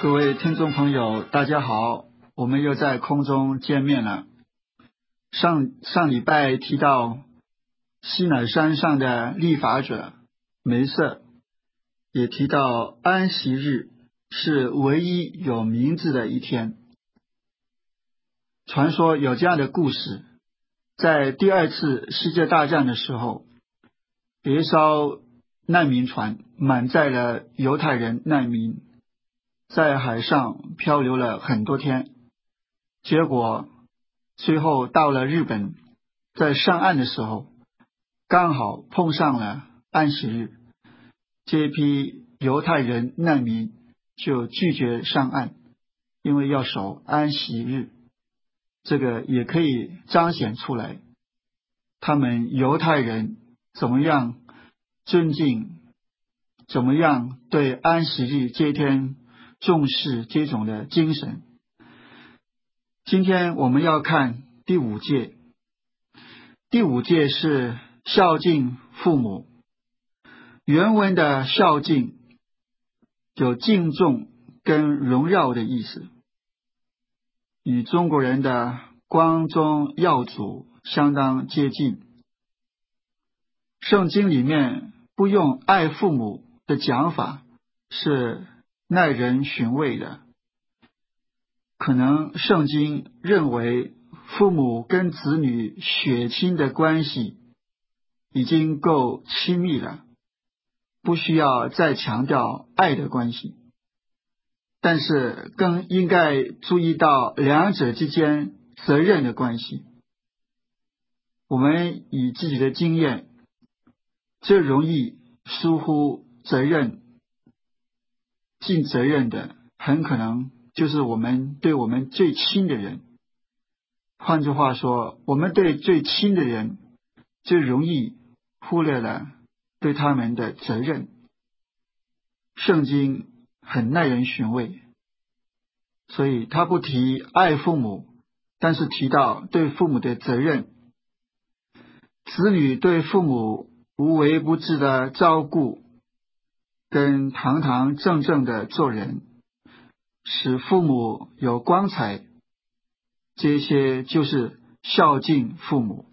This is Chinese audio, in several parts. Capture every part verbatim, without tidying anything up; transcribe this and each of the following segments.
各位听众朋友，大家好，我们又在空中见面了。上上礼拜提到西乃山上的立法者梅瑟，也提到安息日是唯一有名字的一天。传说有这样的故事，在第二次世界大战的时候，有一艘难民船满载了犹太人难民，在海上漂流了很多天，结果最后到了日本，在上岸的时候刚好碰上了安息日，这批犹太人难民就拒绝上岸，因为要守安息日。这个也可以彰显出来他们犹太人怎么样尊敬，怎么样对安息日这一天重视这种的精神。今天我们要看第五诫，第五诫是孝敬父母。原文的孝敬有敬重跟荣耀的意思，与中国人的光宗耀祖相当接近。圣经里面不用爱父母的讲法是耐人寻味的，可能圣经认为父母跟子女血亲的关系已经够亲密了，不需要再强调爱的关系，但是更应该注意到两者之间责任的关系。我们以自己的经验，最容易疏忽责任尽责任的，很可能就是我们对我们最亲的人。换句话说，我们对最亲的人最容易忽略了对他们的责任。圣经很耐人寻味，所以他不提爱父母，但是提到对父母的责任。子女对父母无微不至的照顾，跟堂堂正正的做人，使父母有光彩，这些就是孝敬父母。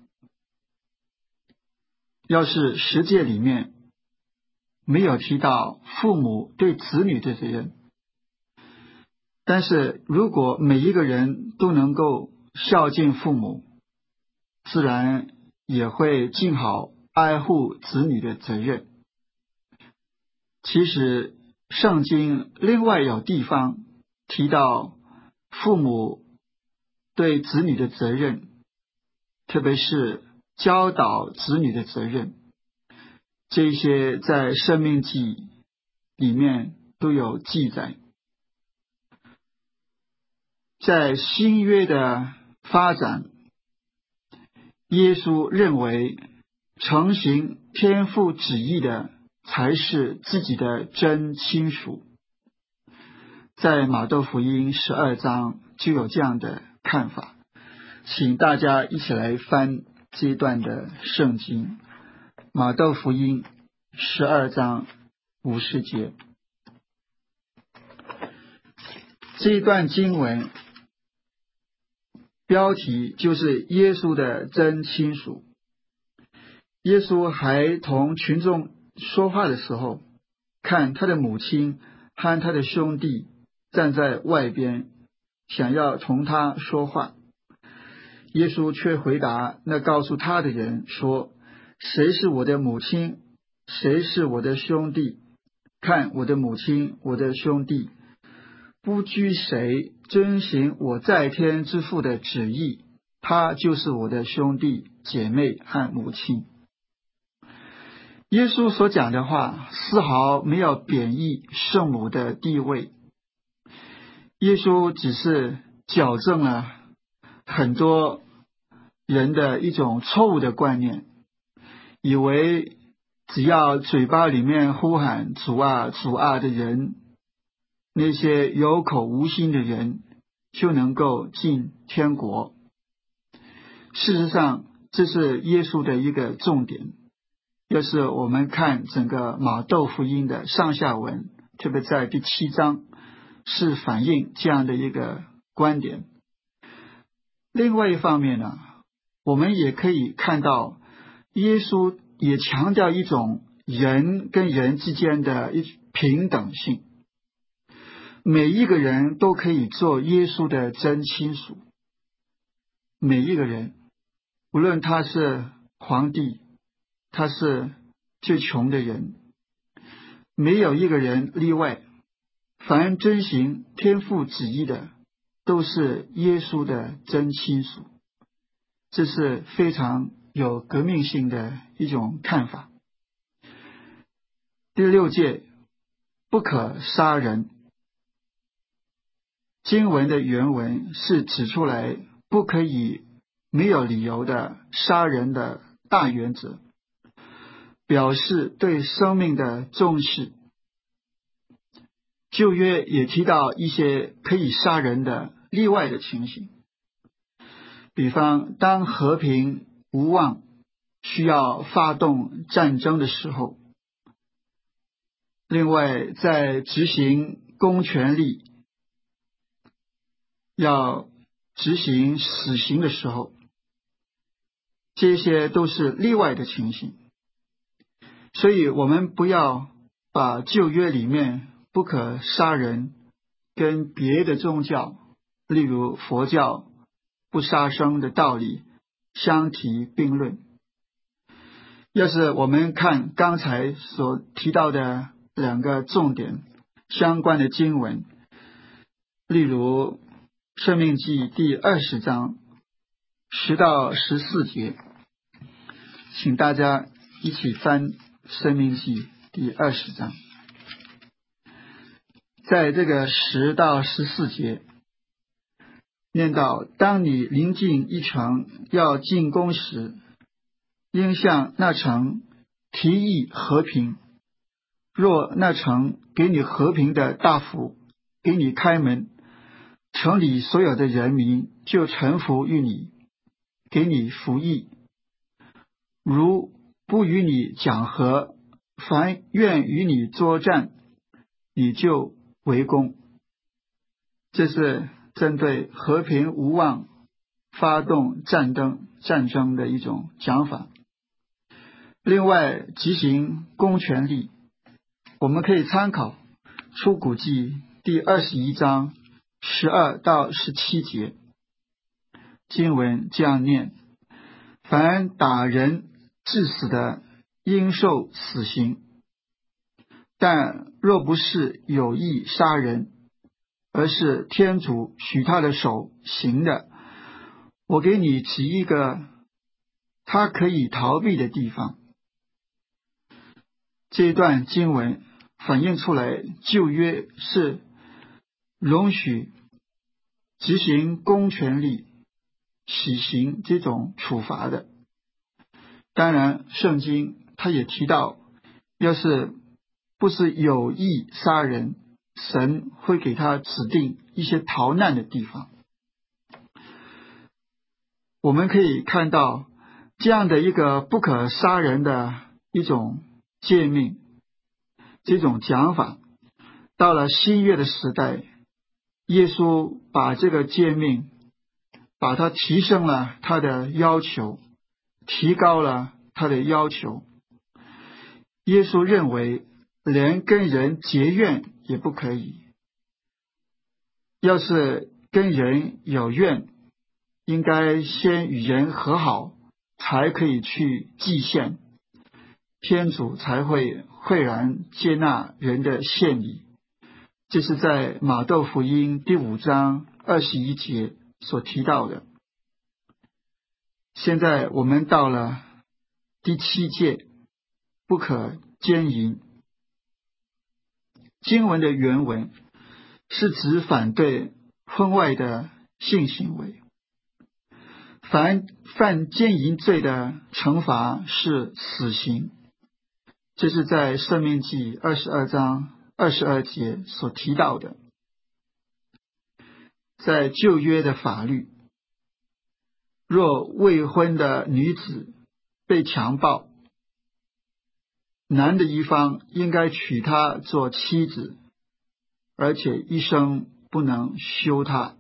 要是十诫里面没有提到父母对子女的责任，但是如果每一个人都能够孝敬父母，自然也会尽好爱护子女的责任。其实圣经另外有地方提到父母对子女的责任，特别是教导子女的责任，这些在申命记里面都有记载。在新约的发展，耶稣认为承行天父旨意的才是自己的真亲属。在马窦福音十二章就有这样的看法，请大家一起来翻这一段的圣经。马窦福音十二章五十节，这一段经文标题就是耶稣的真亲属。耶稣还同群众说话的时候，看他的母亲和他的兄弟站在外边，想要同他说话。耶稣却回答那告诉他的人说，谁是我的母亲，谁是我的兄弟？看我的母亲，我的兄弟，不拘谁遵行我在天之父的旨意，他就是我的兄弟姐妹和母亲。耶稣所讲的话丝毫没有贬义圣母的地位，耶稣只是矫正了很多人的一种错误的观念，以为只要嘴巴里面呼喊主啊主啊的人，那些有口无心的人就能够进天国。事实上，这是耶稣的一个重点。要是我们看整个马窦福音的上下文，特别在第七章是反映这样的一个观点。另外一方面呢，我们也可以看到耶稣也强调一种人跟人之间的一平等性，每一个人都可以做耶稣的真亲属，每一个人，无论他是皇帝，他是最穷的人，没有一个人例外，凡遵行天父旨意的都是耶稣的真亲属。这是非常有革命性的一种看法。第六诫，不可杀人。经文的原文是指出来不可以没有理由的杀人的大原则，表示对生命的重视。旧约也提到一些可以杀人的例外的情形，比方当和平无望，需要发动战争的时候，另外在执行公权力要执行死刑的时候，这些都是例外的情形。所以我们不要把旧约里面不可杀人跟别的宗教，例如佛教不杀生的道理相提并论。要是我们看刚才所提到的两个重点相关的经文，例如申命记第二十章十到十四节，请大家一起翻申命记第二十章。在这个十到十四节念到，当你临近一城要进攻时，应向那城提议和平，若那城给你和平的大夫给你开门，城里所有的人民就臣服于你，给你服役。如不与你讲和，凡愿与你作战，你就围攻。这是针对和平无望发动战争战争的一种讲法。另外，执行公权力，我们可以参考出谷记第二十一章十二到十七节，经文这样念：凡打人致死的，应受死刑，但若不是有意杀人，而是天主许他的手行的，我给你指一个他可以逃避的地方。这一段经文反映出来，旧约是容许执行公权力死刑这种处罚的。当然圣经他也提到，要是不是有意杀人，神会给他指定一些逃难的地方。我们可以看到这样的一个不可杀人的一种诫命，这种讲法，到了新约的时代，耶稣把这个诫命把它提升了他的要求，提高了他的要求。耶稣认为连跟人结怨也不可以，要是跟人有怨，应该先与人和好，才可以去祭献，天主才会会然接纳人的献礼。这是在马窦福音第五章二十一节所提到的。现在我们到了第七诫，不可奸淫。经文的原文是指反对婚外的性行为，凡犯奸淫罪的惩罚是死刑，这是在申命记二十二章二十二节所提到的。在旧约的法律，若未婚的女子被强暴，男的一方应该娶她做妻子， 而且一生不能休他。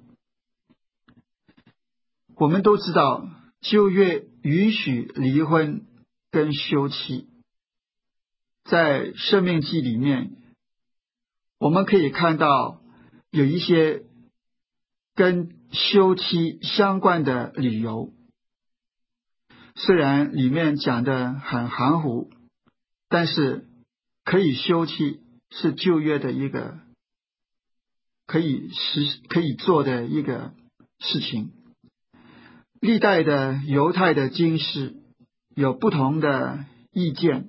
我们都知道旧约允许离婚跟休妻，在申命记里面我们可以看到有一些跟休妻相关的理由，虽然里面讲的很含糊，但是可以休妻是旧约的一个可以实可以做的一个事情。历代的犹太的经师有不同的意见，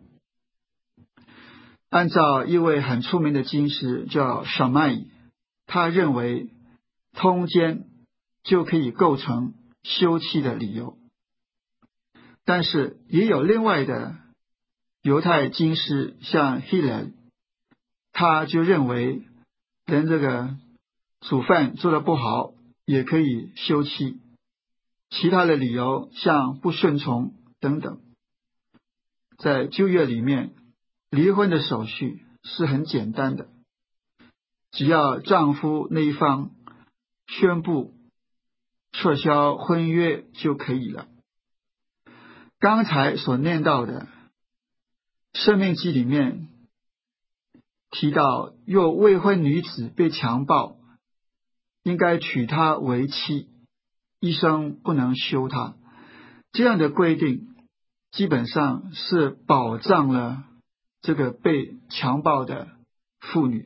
按照一位很出名的经师叫小麦，他认为通奸就可以构成休妻的理由，但是也有另外的犹太经师像希勒，他就认为连这个煮饭做得不好也可以休妻，其他的理由像不顺从等等。在旧约里面，离婚的手续是很简单的，只要丈夫那一方宣布撤销婚约就可以了。刚才所念到的申命记里面提到，若未婚女子被强暴，应该娶她为妻，一生不能休她。这样的规定基本上是保障了这个被强暴的妇女。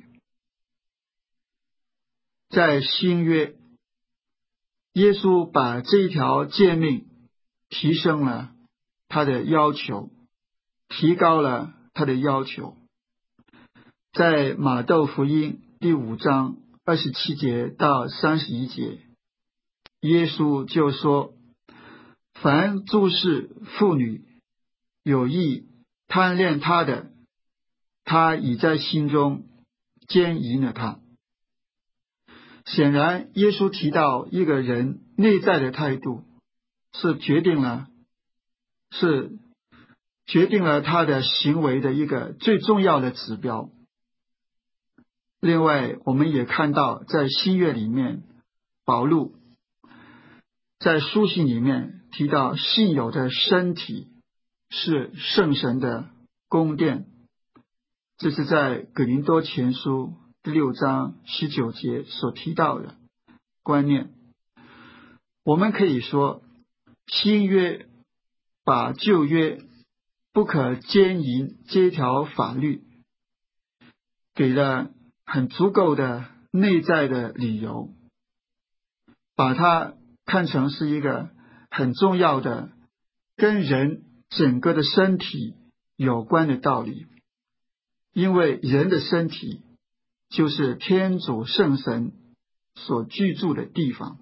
在新约，耶稣把这一条诫命提升了他的要求，提高了他的要求。在马窦福音第五章二十七节到三十一节，耶稣就说，凡注视妇女有意贪恋她的，他已在心中奸淫了她。显然耶稣提到一个人内在的态度是决定了是决定了他的行为的一个最重要的指标。另外我们也看到在新约里面，保禄在书信里面提到信友的身体是圣神的宫殿，这是在哥林多前书第六章十九节所提到的观念。我们可以说，新约把旧约不可奸淫这条法律给了很足够的内在的理由，把它看成是一个很重要的跟人整个的身体有关的道理。因为人的身体就是天主圣神所居住的地方。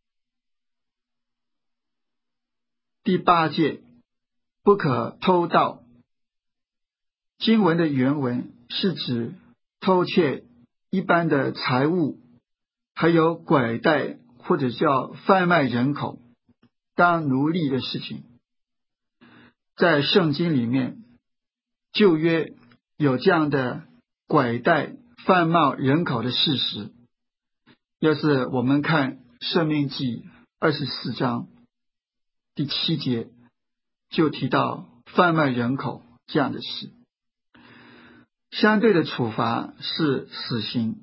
第八诫，不可偷盗。经文的原文是指偷窃一般的财物，还有拐带或者叫贩卖人口当奴隶的事情。在圣经里面，旧约有这样的拐带贩卖人口的事实。要是我们看申命记二十四章第七节，就提到贩卖人口这样的事。相对的处罚是死刑。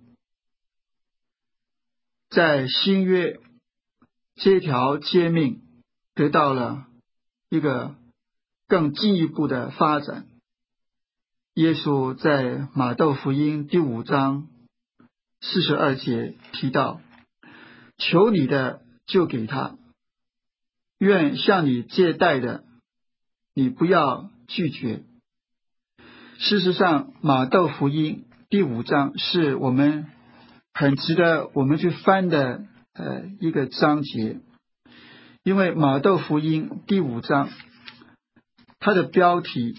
在新约，这条诫命得到了一个更进一步的发展。耶稣在马窦福音第五章四十二节提到，求你的就给他，愿向你借贷的你不要拒绝。事实上，马窦福音第五章是我们很值得我们去翻的呃一个章节，因为马窦福音第五章它的标题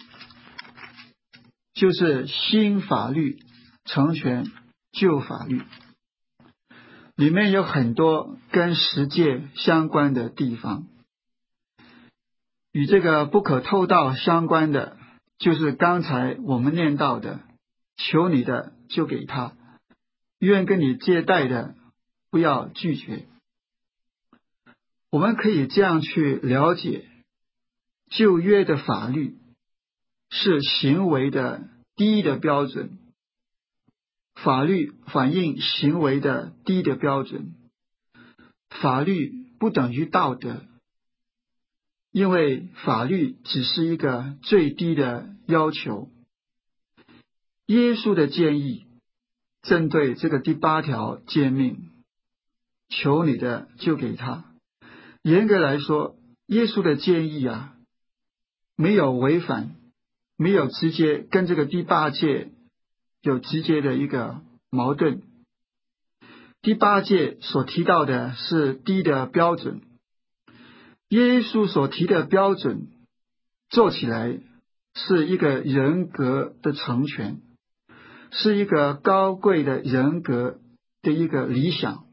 就是新法律成全旧法律，里面有很多跟十诫相关的地方。与这个不可偷盗相关的就是刚才我们念到的，求你的就给他， 愿跟你借贷的不要拒绝。我们可以这样去了解，旧约的法律是行为的第一的标准，法律反映行为的第一的标准。法律不等于道德，因为法律只是一个最低的要求。耶稣的建议针对这个第八条诫命，求你的就给他。严格来说，耶稣的建议啊，没有违反，没有直接跟这个第八诫有直接的一个矛盾。第八诫所提到的是低的标准，耶稣所提的标准做起来是一个人格的成全，是一个高贵的人格的一个理想。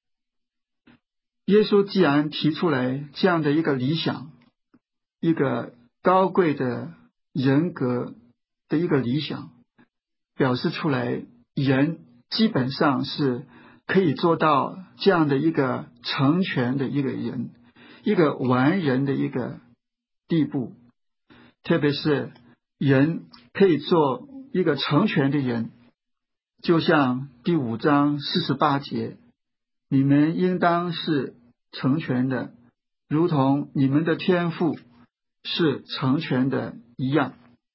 耶稣既然提出来这样的一个理想，一个高贵的人格的一个理想，表示出来人基本上是可以做到这样的一个成全的一个人，一个完人的一个地步。特别是人可以做一个成全的人，就像第五章四十八节，你们应当是成全的，如同你们的天父是成全的一样。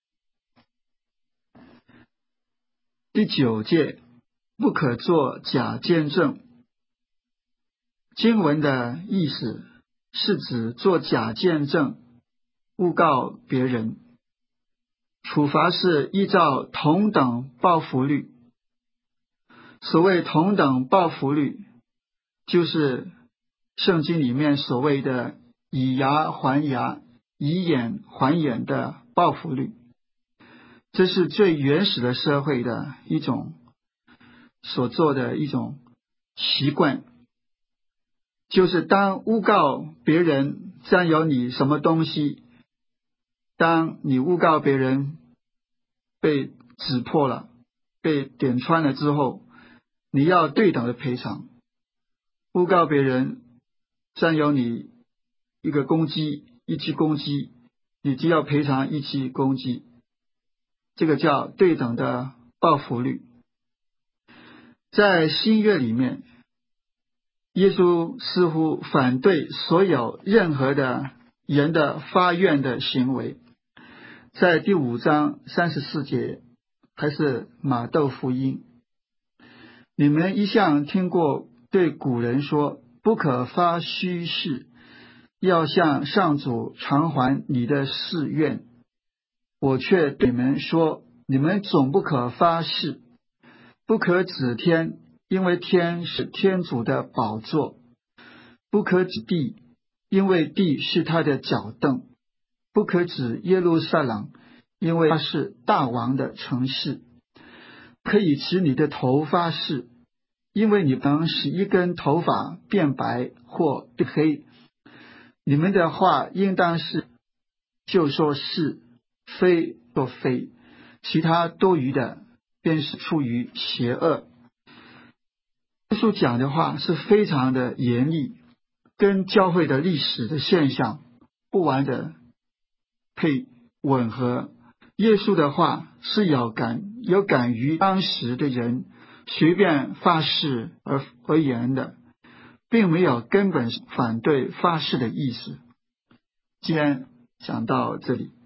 第九诫，不可作假见证。经文的意思是指做假见证，诬告别人。处罚是依照同等报复律。所谓同等报复律，就是圣经里面所谓的以牙还牙，以眼还眼的报复律。这是最原始的社会的一种所做的一种习惯，就是当诬告别人占有你什么东西，当你诬告别人被指破了，被点穿了之后，你要对等的赔偿。诬告别人占有你一个公鸡，一只公鸡，你就要赔偿一只公鸡，这个叫对等的报复律。在新约里面，耶稣似乎反对所有任何的人的发愿的行为。在第五章三十四节，还是马窦福音，你们一向听过对古人说，不可发虚誓，要向上主偿还你的誓愿。我却对你们说，你们总不可发誓，不可指天，因为天是天主的宝座；不可指地，因为地是他的脚凳；不可指耶路撒冷，因为它是大王的城市；可以指你的头发誓，因为你能使一根头发变白或变黑。你们的话应当是就说是，非说非，其他多余的便是出于邪恶。耶稣讲的话是非常的严厉，跟教会的历史的现象不完的配吻合。耶稣的话是有感有感于当时的人随便发誓而而言的，并没有根本反对发誓的意思。既然讲到这里。